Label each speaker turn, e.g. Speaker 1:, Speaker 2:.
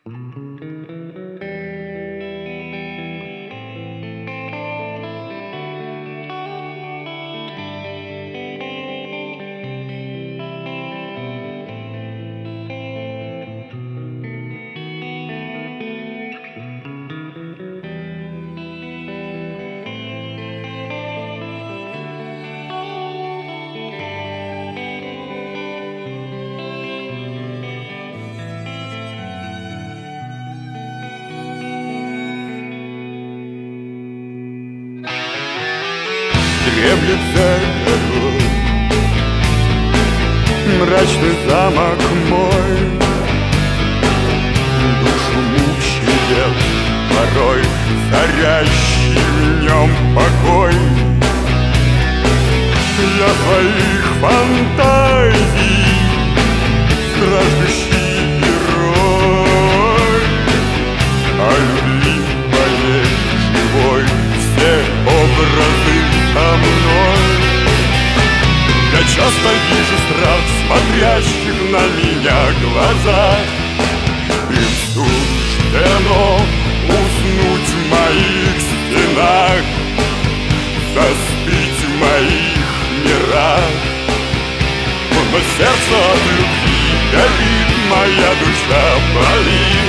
Speaker 1: Дремлется горой, мрачный замок мой, душу мучает порой царящий в нем покой. Для твоих фантазий страждущий герой, о любви моей живой все образы со мной. Я часто вижу страх в смотрящих на меня глазах. Им суждено уснуть в моих стенах, заспить в моих мирах. Но сердце от любви горит, моя душа болит.